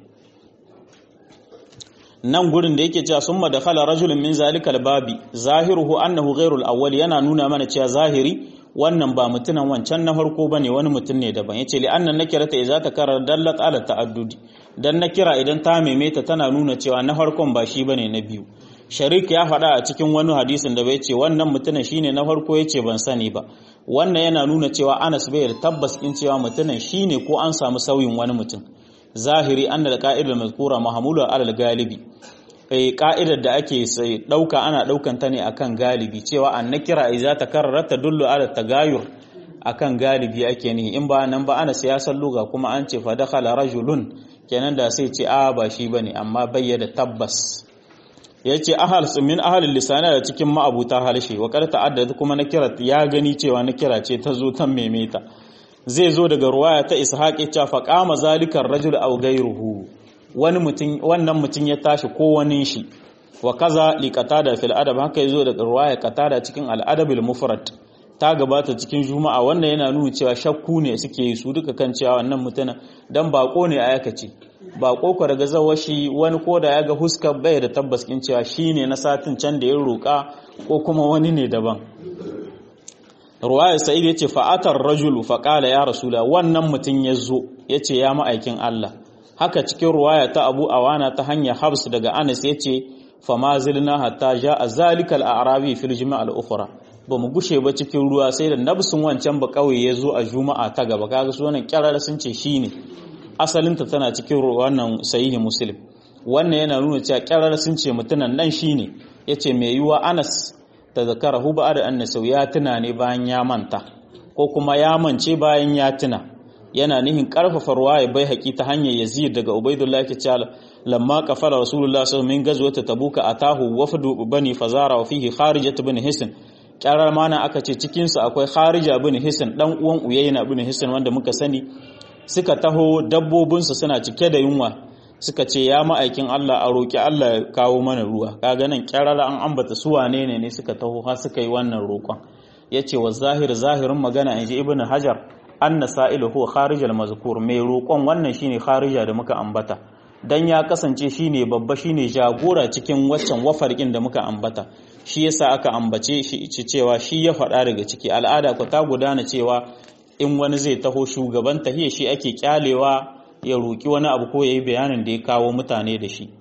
Nan gurin da yake cewa summa dakhala rajulun min zalikal babi zahiruhu annahu ghayrul awwal yana nuna mana cewa zahiri wannan ba mutunan wancan na farko bane wani mutun ne daban yace li annan nakirata idza takarar dallat ala ta'addudi dan nakira idan ta maimaita tana nuna cewa na farkon ba shi bane na biyu. Sharik ya faɗa a cikin wani hadisin da bai ce wannan mutunan shine na farko yace ban sani ba. Wannan yana nuna cewa Anas bai da tabbas din cewa mutunan shine ko an samu sauyin wani mutum. Zahiri anna al-qa'idul mazkura mahmulu ala al-galibi. Ka'idar da ake sai dauka ana daukan ta ne akan galibi cewa an nakira idza takarrarat tadullu ala tagayur akan galibi ake ni in ba nan ba ana siyasan luga kuma an ce fa dakhala rajulun kenan da sai ce a ba shi bane amma bayyana tabbas yace ahal min ahalil lisana da cikin ma'abuta halshe wa qad ta'addad kuma nakira ya gani cewa nakira ce ta zo ta memeta zai zo daga ruwaya ta ishaqi cewa fa qama zalikar rajul aw ghayruhu wannan mutum ya tashi ko wani shi wa kaza li qatada fil adab haka yazo daga ruwaya qatada cikin al adabil mufrad ta gabata cikin juma'a wannan yana nuna cewa shakku ne suke yi su duka kan cewa wannan mutuna dan bako ne ayaka ce bako ko daga zawashi wani koda ya ga huskar bai da tabbas kin cewa shine na satin can da ya roka ko kuma wani ne daban. Ruwaya Sa'id yace fa'atar rajulu faqala ya rasula wannan mutun yazo yace ya ma'aikin Allah. Haka cikin ruwaya ta Abu Awana ta hanyar Habs daga Anas yace fama zilna hatta ja'a zalikal a'rabi fil jum'a al-ukhra bamu gushe ba cikin ruwa sai da nabsun wancan ba kauye yazo a juma'a ta gaba kaga su wannan kirara sun ce shine asalin ta tana cikin wannan sahihi Muslim wannan yana nuna cewa kirara sun ce mutunan nan shine yace mai yiwa Anas tazakarahu ba'da annasu ya tuna ne bayan ya manta ko kuma ya mance bayan ya tuna yana nihin karfafa ruwaya bai haƙi ta hanyar Yazid daga Ubaidullah ke cewa lamma kafara Rasulullah sallallahu alaihi wasallam min gazwata Tabuka atahu wafdu bani Fazara wa fihi Kharijah ibn Hisn kyarar mana aka ce cikin su akwai Kharijah ibn Hisn dan uwan Uyayna ibn Hisn wanda muka sani suka taho dabbobin su suna cike da yunwa suka ce ya ma'aikin Allah a roki Allah ya kawo mana ruwa kaga nan kyarar an ambata su wane ne suka taho har suka yi wannan roƙon yace wa zahirin magana inji Ibn Hajar anna sa'ilu huwa kharijal mazkur mai roƙon wannan shine kharija da muka ambata dan ya kasance shine babba shine jagora cikin waccan wafarkin da muka ambata shi yasa aka ambace shi cewa shi ya faɗa daga ciki al'ada ko ta gudana cewa in wani zai taho shugaban tahiyya shi ake kyalewa ya roki wani abu ko yayi bayanin da ya kawo mutane da shi.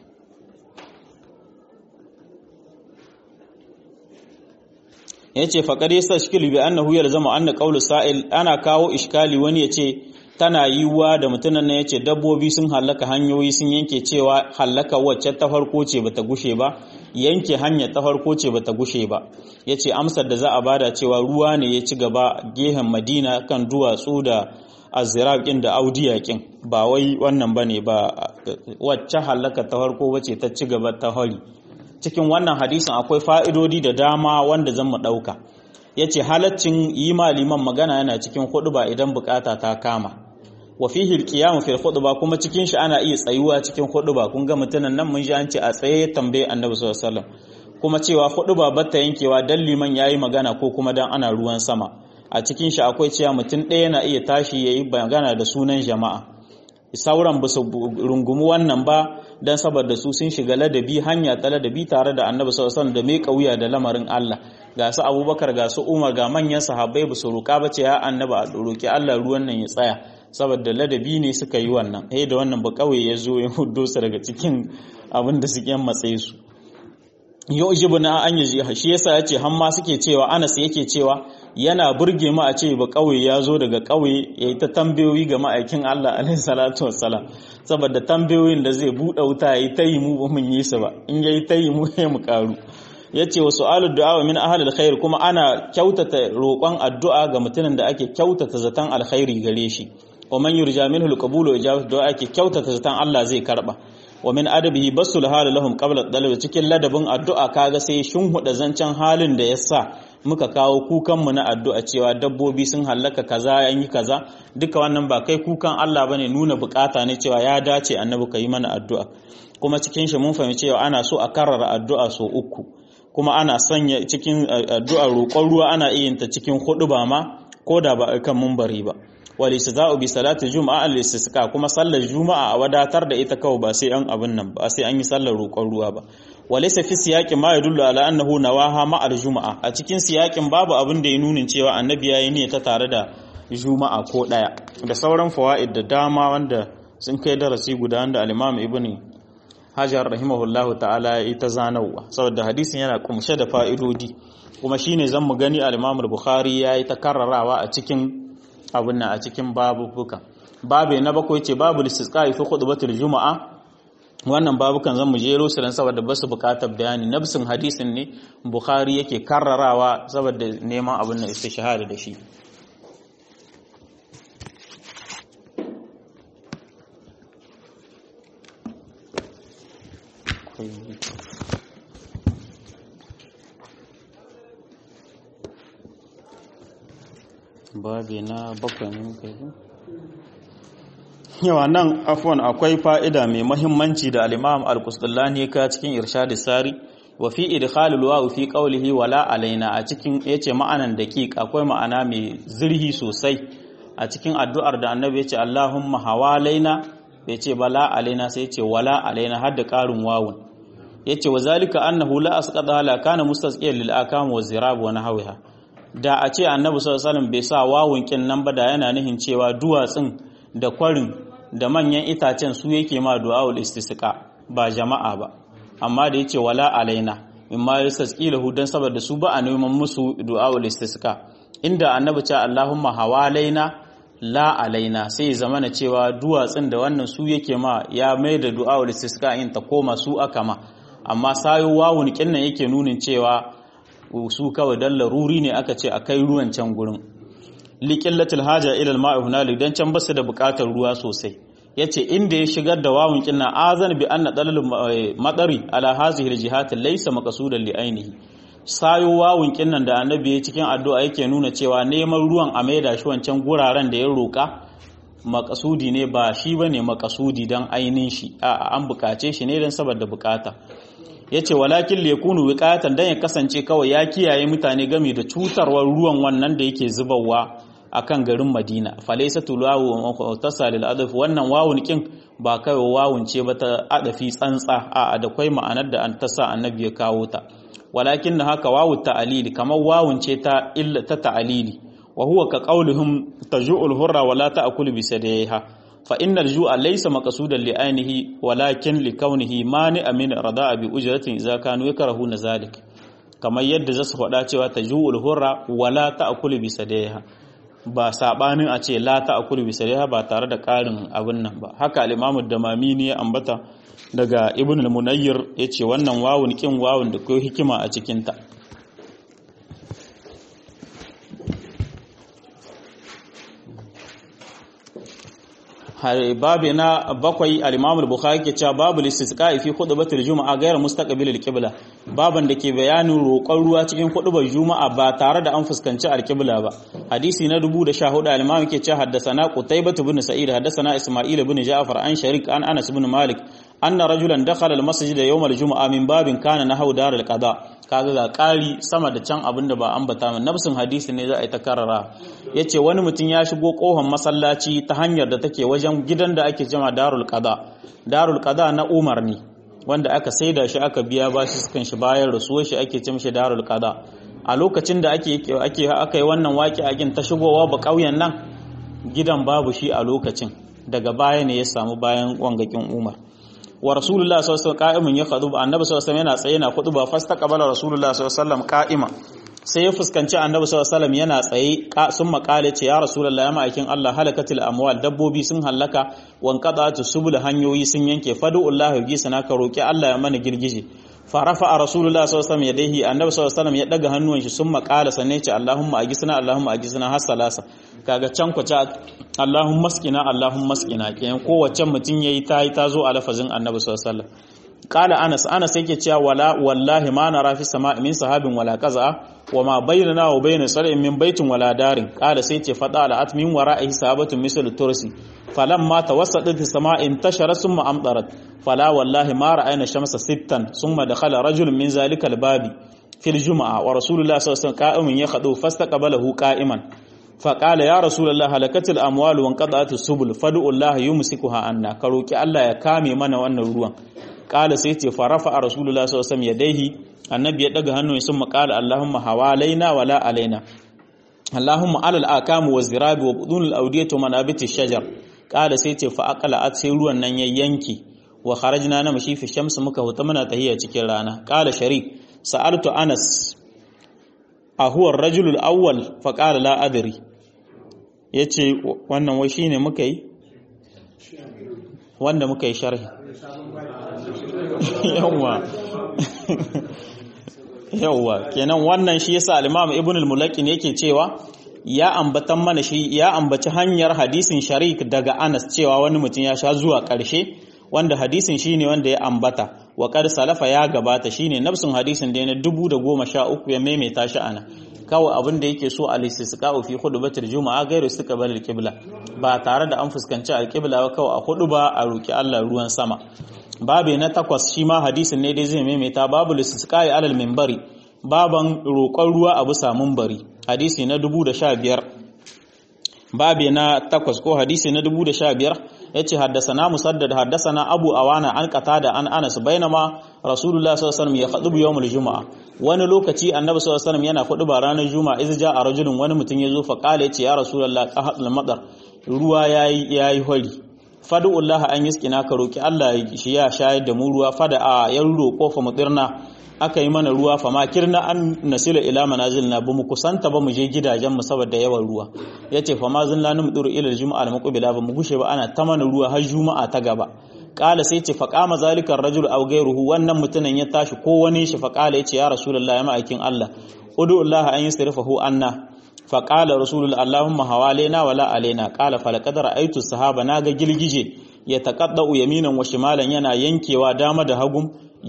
Yace faqad yastashkilu bi annahu yalzamu anna qawlu sa'il ana kawo iskali wani yace tana yiwuwa da mutunan nan yace dabbobi sun halaka hanyoyi sun yanke cewa halaka wacce ta farko ce bata gushe ba yanke hanya ta farko ce bata gushe ba yace amsar da za a bada cewa ruwa ne ya ci gaba gehen Madina kan duwatsu da azraqin da audiyakin ba wai wannan bane ba wacce halaka ta farko bace ta ci gaba ta hari. Cikin wannan hadisin akwai fa'idodi da dama wanda zan mu ɗauka. Ya ce halaccin yi maliman magana yana cikin huɗuba idan bukata ta kama. Wa fihi alqiyamu fil khutba kuma cikin shi ana iya tsayuwa cikin huɗuba kun ga mutunan nan mun ji an ce a tsaye tambaye Annabi sallallahu alaihi wasallam kuma cewa huɗuba batta yankewa dan liman yayi magana ko kuma dan ana ruwan sama. A cikin shi akwai cewa mutum ɗaya yana iya tashi yayi magana da sunan jama'a. Sauran ba su rungumi wannan ba dan saboda su sun shiga ladabi hanya ta ladabi tare da Annabi sallallahu alaihi wasallam da mai kauya da lamarin Allah ga su Abubakar ga su Umar ga manyan sahabbai ba su roka ba ce ya Annabi a roki Allah ruwan nan ya tsaya saboda ladabi ne suka yi wannan da wannan ba kauye ya zo ya huddo su daga cikin abin da suke matsayi su yujibuna an yaji shi yasa yace hamma suke cewa Anas yake cewa yana burge mu a ce ba kauye ya zo daga kauye yayi ta tambayoyi ga ma'aikin Allah alaihi salatu wassalam saboda tambayoyin da zai bude wuta yayi tayi mu mun yi su ba in yayi tayi mu sai mu karu yace wa su'alud du'a min ahli alkhair kuma ana kyautata roƙon addu'a ga mutumin da ake kyautata zatan alkhairi gare shi wa man yurja minhu alqabul wa ijabatu du'a ake kyautata zatan Allah zai karba wa min adabihi basul hal lahum qabla dalil cikin ladabin addu'a kaga sai huda zancen halin da yasa muka kawo kukan mu na addu'a cewa dabbobi sun hallaka kaza an yi kaza duka wannan ba kai kukan Allah bane nuna bukata ne cewa ya dace annabi kai mana addu'a kuma cikin shi mun fahimci cewa ana so a karrara addu'a so uku kuma ana sanya cikin addu'a roƙon ruwa ana iya ta cikin huduba ma koda ba kan munbari ba wal istiza'u bi salati juma'a al istisqa kuma sallar juma'a a wadatar da ita kawai ba sai an abin nan ba sai an yi sallar roƙon ruwa ba walaysa fi siyaqin ma yadullu ala annahu nawaha ma al juma'a a cikin siyakin babu abin da ya nunin cewa annabi yayi ne ta tare da juma'a ko daya da sauran fawaid da dama wanda sun kai darasi guda wanda al-imam ibn hajar rahimahullahu ta'ala ya ta zanawa saboda hadisin yana kumshe da fa'idodi kuma shine zan mu gani al-imam al-bukhari yayi ta karrarawa a cikin abin nan a cikin babubuka babu na bakwai ce babu istisqa'i fi khutbatul juma'a wannan babukan zan mu jero su dan saboda basu bukatar bayani nafsin hadisin ne bukhari yake karrarawa saboda neman abin nan istishhada da shi babi na bakwai ne muka yi yawa nan afwan akwai fa'ida mai mahimmanci da al-imam al-Qusdullani ka cikin irshad sari wa fi idkhal al-waw fi qawlihi wala alaina a cikin yace ma'anan daqiq akwai ma'ana mai zirhi sosai a cikin addu'ar da annabi yace Allahumma hawalaina yace bala alaina sai yace wala alaina har da karin wawun yace wazalika annahu la asqata la kana mustasqiyan lil akam wa zirab wa nahwiha da a ce annabi sallallahu alaihi wasallam bai sa wawun kin nan ba da yana nihin cewa duwatsun da kwarin da manyan itacen su yake ma du'aul istisqa ba jama'a ba amma da yace wala alaina mimma yasqilahu dan saboda su ba a neman musu du'aul istisqa inda annabi ce Allahumma hawalaina la alaina sai zamana cewa duwatsun da wannan su yake ma ya mai da du'aul istisqa in ta koma su aka ma amma sayo wawun kin nan yake nunin cewa su kawai dan laruri ne aka ce akai ruwan can gurin liqillatil haja ila al-ma'i hunalik dan can basu da bukatar ruwa sosai yace inda ya shigar da wawun kinna azan bi anna dalal madari ala hazihi al-jihat laysa maqsudan li ainihi sayo wawun kinnan da annabi ya cikin addu'a yake nuna cewa neman ruwan a maida shi wancan guraren da ya roka maqsudi ne ba shi bane maqsudi dan ainin shi a an bukace shi ne dan saboda bukata yace walakin yakunu wiqatan dan ya kasance kawai ya kiyaye mutane game da cutarwar ruwan wannan da yake zubarwa akan garin Madina falaysa tulwawu tasalil adaf wannan wawun kin ba kai wawun ce ba ta adafi tsantsa a da kai ma'anar da an tasa annabi ya kawo ta walakin haka wawu ta'lili kamar wawun ce ta illa ta ta'lili wa huwa ka qaulihum tajul hurra wala ta'kul bi sadaiha fa innal ju'a laysa maqsudan li ainihi walakin li kaunihi mani'a min rada'a bi ujratin idza kanu yakrahuna zalik kamar yadda zasu faɗa cewa tajul hurra wala ta'kul bi sadaiha ba sabanin a ce la ta'kul bi sadaiha ba tare da ƙarin abin nan ba haka al-imam ad-damami ne ambata daga ibn al-munayyir yace wannan wawun kin wawun da kai hikima a cikin ta babu na bakwai al-imam al-bukhari ke cewa babu istisqa'i fi khutbatil juma'a ghayr mustaqbilil qibla baban da ke bayanin roƙon ruwa cikin khutbar juma'a ba tare da an fuskanci al-qibla ba hadisi na 1014 al-imam ke cewa haddathana qutaybah ibn sa'id haddathana isma'il ibn ja'far an sharik an anas ibn malik anna rajulan dakhala al-masjid yawm al-jum'a min babin kana nahaw dar al-qada kaga ga ƙari sama da can abinda ba ambata min nafsin hadisi ne za a yi ta karara yace wani mutum ya shigo kohon masallaci ta hanyar da take wajen gidan da ake jama darul qada na Umar ne wanda aka saida shi aka biya bashi sukan shi bayan rasuwar shi ake ce mishi darul qada a lokacin da aka yi wannan waki agin ta shigowa ba kauyen nan gidan babu shi a lokacin daga baya ne ya samu bayan wangakin Umar wa rasulullah sallallahu alaihi wasallam qa'imun ya khutuba annabi sallallahu alaihi wasallam yana tsaye na khutuba fastaqbala rasulullah sallallahu alaihi wasallam qa'ima sai ya fuskanci annabi sallallahu alaihi wasallam yana tsaye sun makale ce ya rasulullah ya ma'aikin Allah halakatil amwal dabbobi sun halaka wan qada'atu subul hanyoyi sun yanke fadu'ullahi gisana ka roki Allah ya mana girgije farafa rasulullah sallallahu alaihi wasallam yadayhi annabi sallallahu alaihi wasallam ya daga hannuwan shi sun makala sanne ce Allahumma agisna har salasa kaga can kwace Allahumma maskina Allahumma maskina kenan kowace mutun yayi ta zo a lafazin Annabi sallallahu alaihi wasallam qala Anas yake cewa wallahi ma nara fi sama'i min sahabin wala qaza wa ma bainana wa bain sar'in min baitin wala darin qala sai ce fada ala atmin wara'ihi sahabatun misal tursi falamma tawassadat as-sama'i intashara thumma amtarat fala wallahi ma ra'ayna shamsa sittan thumma dakhala rajulun min zalika al-babi fil jum'a wa rasulullah sallallahu alaihi wasallam qa'imun yakhdu fastaqbalahu qa'iman فقال يا رسول الله هلكت الاموال وانقطعت السبل فدعوا الله يمسكها عنا كروki Allah ya kame mana wannan ruwan kala sai ce farafa rasulullah sallallahu alaihi wasallam yadaihi annabi ya daga hannu sun makala Allahumma hawalaina wala alaina Allahumma alal akamu wazirabi wa budunul awdiyatu manabiti shajar kala sai ce fa aqala sai ruwan nan ya yanki wa kharajna na mashi fi shams muka huta muna tahiya cikin rana kala sharik sa'altu Anas ahuwa ar-rajulul awwal fa qala la adri yace wannan wai shine muka yi wanda muka yi sharhi yawa kenan wannan shi yasa al-Imam Ibn al-Mulaqin yake cewa ya ambatan mana shi ya ambaci hanyar hadisin sharik daga Anas cewa wani mutum ya sha zuwa ƙarshe wanda hadisin shine wanda ya ambata wa qad salafa ya gabata shine nafsun hadisin da na 1013 ya maimaita shi ana kawai abin da yake so al-istisqa'u fi khutbatil juma'a gairu istiqbal al-qibla ba tare da an fuskanci al-qibla ba kawai a khutba a roki Allah ruwan sama babe na 8 shi ma hadisin ne dai zai maimaita babu istisqa'i alal minbari baban roƙon ruwa a bisa minbari hadisi na 1015 babe na 8 ko hadisi na 1015 yace haddasana musaddad haddasana abu awana an qatada an Anas bainama rasulullah sallallahu alaihi wasallam ya khutubu yawmul jumaa wani lokaci annabi sallallahu alaihi wasallam yana khutuba ranar juma'a iz ja'a rajulun wani mutum yazo fa qala yace ya rasulullah qahadul madar ruwa yayi hori fadullah an yiskina ka roki Allah shi ya shayar da mu ruwa fada a yan roko fa mudirna aka yi mana ruwa fa ma kirna an nasila ila manazilna ba mu kusanta ba mu je gidajen mu saboda yawan ruwa yace fa ma zin lanu mudur ila juma'a al muqbila ba mu gushe ba ana ta mana ruwa har juma'a ta gaba qala sai ce fa qama zalika ar-rajul aw ghayruhu wannan mutunan ya tashi ko wani shi fa qala yace ya rasulullah ya ma'aikin Allah udu Allah an yasrifahu anna fa qala rasulullah allahumma hawalaina wala alaina qala fa laqad ra'aytu sahaba naga gilgije ya taqaddau yaminan wa shimalan yana yankewa dama da hagum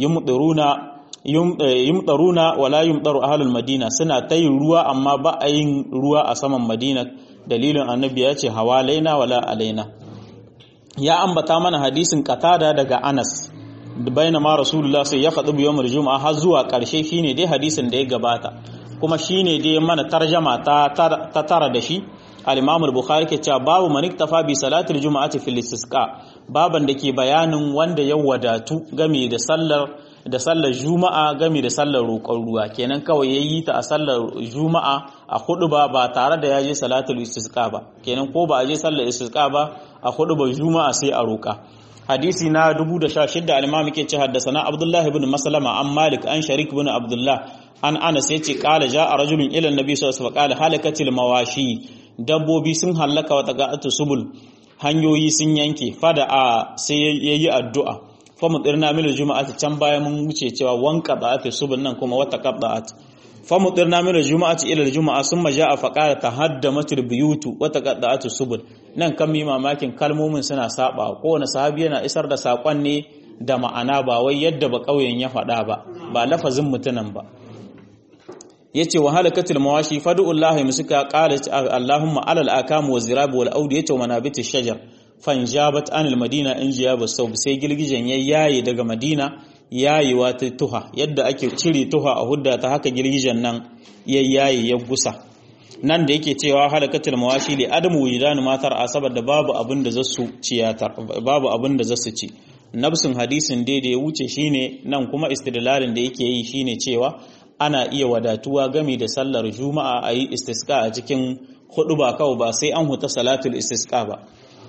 yumdaruna wala yumdaru ahlul madina suna tayin ruwa amma ba a yin ruwa a saman madina dalilin annabi ya ce hawalaina wala alaina ya ambata mana hadisin qatada daga Anas bainama rasulullah sai ya faɗi yawmul juma'a har zuwa ƙarshe shine dai hadisin da ya gabata kuma shine dai mana tarjama ta tara da shi al-Imam al-Bukhari ke cewa babu man iktafa bi salatil juma'ati fil istisqa baban da ke bayanin wanda ya wadatu game da sallar juma'a game da sallar roƙon ruwa kenan kawai yayi ta a sallar juma'a a huduba ba tare da yaje salatul istisqa ba kenan ko ba a je sallar istisqa ba a huduba juma'a sai a roƙa hadisi na 2016 al-Imam yake ce haddathana Abdullah ibn Maslama an Malik an Sharik ibn Abdullah an Anas yace qala ja'a rajulun ila an-nabi sallallahu alaihi wasallam qala halakatil mawashi dabbobi sun halaka wa taga'atu subul hanyoyi sun yanke fada a sai yayi addu'a fa mudirna min al-juma'ati can baya mun wuce cewa wanka ba'ati subul nan kuma wata qadda'at fa mudirna min al-juma'ati ila al-juma'a summa ja'a fa qala tahaddamat al-buyutu wa taqadda'at subul nan kan mi mamakin kalmomin suna saba kowane sahabi yana isar da sakon ne da ma'ana ba wai yadda ba kauyen ya faɗa ba lafazin mutunan ba yace wa halakatil mawashi fad'ullahi musika qala allahumma alal akam wa zirab wal audi yace manabitish shajar fanjabat anil madina in jiyaba sawb sai gilgijen yayi daga madina yayiwa ta tuha yadda ake cire tuha a hudda ta haka gilgijen nan yayi ya gusa nan da yake cewa halakatil mawashi li adamu wujudan matar asabar da babu abin da zasu ciyatar babu abin da zasu ci nafsin hadisin da ya wuce shine nan kuma istidlalin da yake yi shine cewa ana iya wadatuwa game da sallar juma'a a yi istisqa a cikin huduba kawai ba sai an huta salatul istisqa ba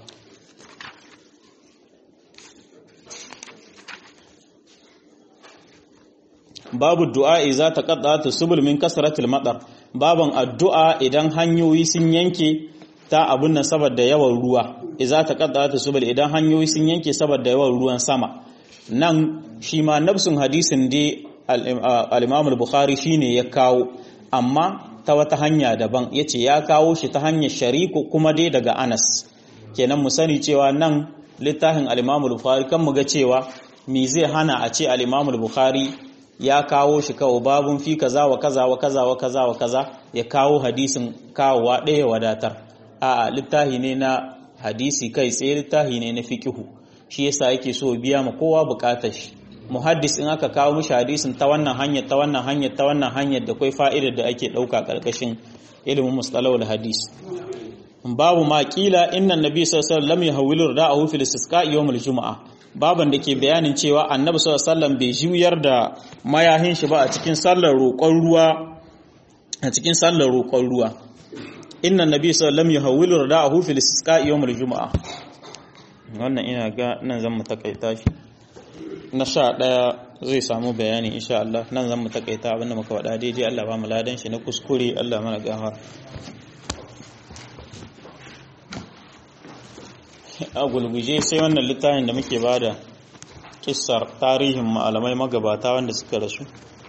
babu du'a idza taqadda'at subul min kasratil madar baban addu'a idan hanyoyi sun yanke ta abun nan saboda yawan ruwa idza taqadda'at subul idan hanyoyi sun yanke saboda yawan ruwan sama nan shi ma nafsun hadisin dai al-Imam al-Bukhari shine ya kawo amma ta wata hanya daban yace ya kawo shi ta hanyar shariku kuma dai daga Anas kenan mu sani cewa nan littafin al-Imam al-Bukhari kan mu ga cewa me zai hana a ce al-Imam al-Bukhari ya kawo shi kawo babun fi kaza wa kaza wa kaza wa kaza wa kaza ya kawo hadisin kawowa ɗaya wadatar a littafi ne na hadisi kai tsaye littafi ne na fiqhu shi yasa yake so biya ma kowa bukatar shi muhaddis in aka kawo mishi hadisin ta wannan hanyar ta wannan hanyar ta wannan hanyar da kai fa'idar da ake dauka karkashin ilimin mustalahul hadis babu ma kila inna nabi sallallahu alaihi wasallam yahwilu rida'ahu fil istisqa yawmul jumu'ah baban da ke bayanin cewa annabi sallallahu alaihi wasallam bai juyar da mayahin shi ba a cikin sallar roƙon ruwa inna nabi sallallahu alaihi wasallam yahwilu rida'ahu fil istisqa yawmul jumu'ah wannan ina ga nan zan mu takaita shi na 11 zai samu bayani insha Allah nan zan mu takaita abinda muka wada daidai Allah ba mu ladan shi na kuskure Allah mana gafara a gulguje sai wannan littafin da muke bada kissar tarihin malamai magabata wanda suka rasu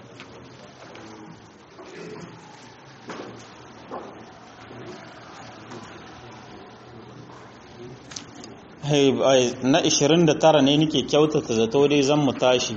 na 29 ne nake kyautata zato dai zan mu tashi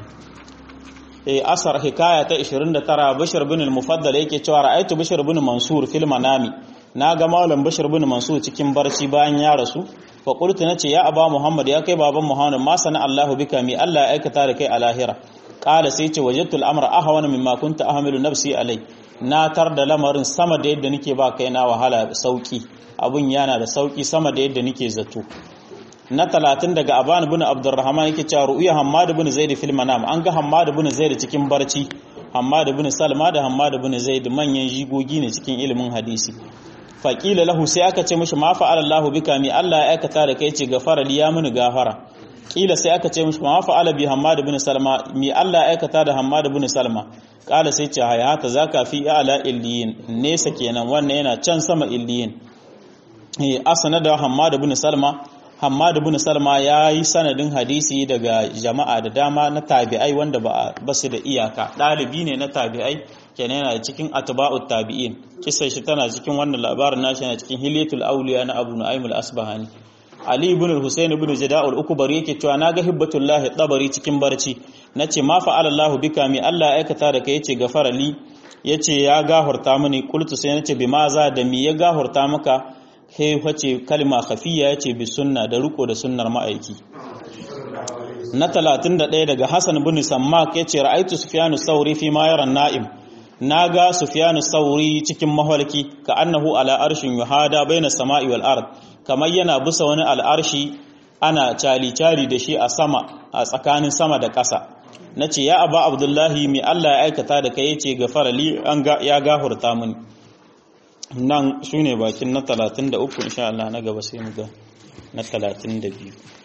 asar hikaya ta 29 Bashir bin al-Mufaddal yake cewa ra'aytu Bashir bin Mansur fil manami na ga malam Bashir bin Mansur cikin barci bayan ya rasu fa qultu nace ya aba Muhammad ya kai baban Muhammad ma sana Allahu bika mi Allah ya aikata da kai a lahira qala sai ce wajadtu al-amra ahwana mimma kunta ahmilu nafsi alai na tar da lamarin sama da yadda nake ba kai na wahala sauki abun yana da sauki sama da yadda nake zato na 30 daga Aban ibn Abdurrahman yake cewa ru'ya Hammad ibn Zaid fil manam an ga Hammad ibn Zaid cikin barci Hammad ibn Salma da Hammad ibn Zaid manyan jigogi ne cikin ilimin hadisi faqila lahu sai aka ce mishi ma fa'ala Allahu bika mi Allah ya aikata da kai ce gafara li ya muni gafara kila sai aka ce mishi ma fa'ala bi Hammad ibn Salma mi Allah ya aikata da Hammad ibn Salma kala sai ce hayata zaka fi ala illiyin nesa kenan wannan yana can sama illiyin asana da Hammad ibn Salma Hammad ibn Salma ya yi sanadin hadisi daga jama'a da dama na tabi'ai wanda ba su da iyaka ɗalibi ne na tabi'ai kenan yana cikin atba'ut tabi'in kisar shi tana cikin wannan labarin nashi yana cikin hilyatul awliya na Abu Nu'aym al-Asbahani Ali ibn al-Husayn ibn Jada'ul Ukbari yake cewa naga hibbatullah tabari cikin barci nace ma fa'ala Allah bika mi Allah aikata da kai yace gafara li yace ya gahurta mini qultu sai nace bi ma za da mi ya gahurta maka sai wace kalma khafiya yace bi sunna da riko da sunnar ma'aiki na 31 daga Hassan ibn Sammak yace ra'aytu Sufyan Sauri fi ma yara na'im naga Sufyan Sauri cikin mahalki ka annahu ala arshin yuhada baina sama'i wal ard kamar yana bisa wani al'arshi ana cali da shi a sama a tsakanin sama da ƙasa nace ya aba Abdullahi mi Allah ya aikata da kai yace gafara li ya gahurta mini nan shine bakin na 33 insha Allah na gaba sai mu ga na 32